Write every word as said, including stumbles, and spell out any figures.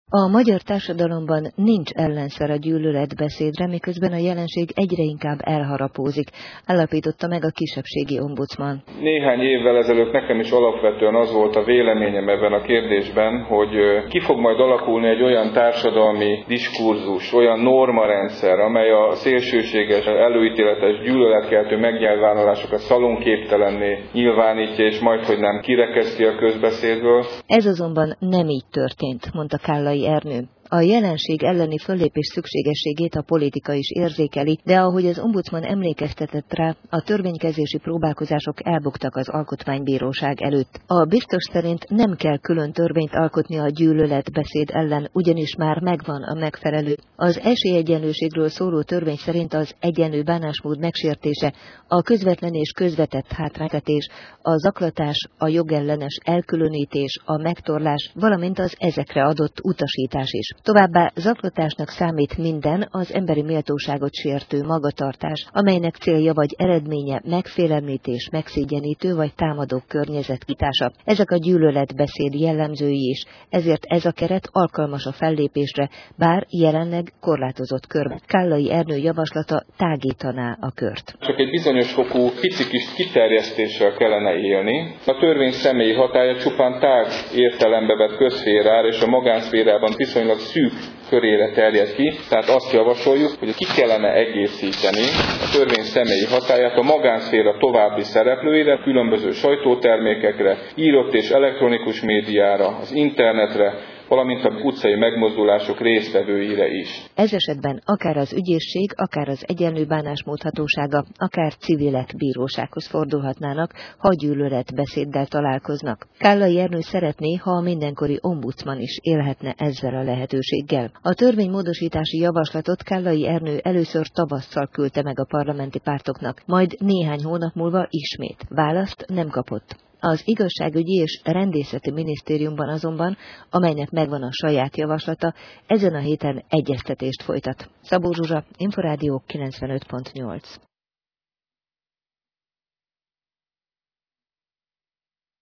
A magyar társadalomban nincs ellenszer a gyűlöletbeszédre, miközben a jelenség egyre inkább elharapózik, állapította meg a kisebbségi ombudsman. Néhány évvel ezelőtt nekem is alapvetően az volt a véleményem ebben a kérdésben, hogy ki fog majd alakulni egy olyan társadalmi diskurzus, olyan normarendszer, amely a szélsőséges, előítéletes, gyűlöletkeltő megnyilvánulásokat szalonképtelenné nyilvánítja, és majdhogy nem kirekeszti a közbeszédből. Ez azonban nem így történt, mondta Kállai Ernő. A jelenség elleni föllépés szükségességét a politika is érzékeli, de ahogy az ombudsman emlékeztetett rá, a törvénykezési próbálkozások elbuktak az alkotmánybíróság előtt. A biztos szerint nem kell külön törvényt alkotni a gyűlöletbeszéd ellen, ugyanis már megvan a megfelelő. Az esélyegyenlőségről szóló törvény szerint az egyenlő bánásmód megsértése, a közvetlen és közvetett hátrányos, a zaklatás, a jogellenes elkülönítés, a megtorlás, valamint az ezekre adott utasítás is. Továbbá zaklatásnak számít minden az emberi méltóságot sértő magatartás, amelynek célja vagy eredménye megfélemlítés, megszégyenítő vagy támadó környezet kitása. Ezek a gyűlöletbeszéd jellemzői is, ezért ez a keret alkalmas a fellépésre, bár jelenleg korlátozott körben. Kállai Ernő javaslata tágítaná a kört. Csak egy bizonyos fokú pici kis kiterjesztéssel kellene élni. A törvény személyi hatálya csupán tág értelembe vett közszférára és a magánszférában viszonylag szűk körére terjed ki, tehát azt javasoljuk, hogy ki kellene egészíteni a törvény személyi hatályát a magánszféra további szereplőire, különböző sajtótermékekre, írott és elektronikus médiára, az internetre, valamint a utcai megmozdulások résztvevőire is. Ez esetben akár az ügyészség, akár az egyenlő bánásmód hatósága, akár civilek bírósághoz fordulhatnának, ha gyűlöletbeszéddel találkoznak. Kállai Ernő szeretné, ha a mindenkori ombudsman is élhetne ezzel a lehetőséggel. A törvénymódosítási javaslatot Kállai Ernő először tavasszal küldte meg a parlamenti pártoknak, majd néhány hónap múlva ismét. Választ nem kapott. Az igazságügyi és rendészeti minisztériumban azonban, amelynek megvan a saját javaslata, ezen a héten egyeztetést folytat. Szabó Zsuzsa, Inforádió kilencvenöt pont nyolc.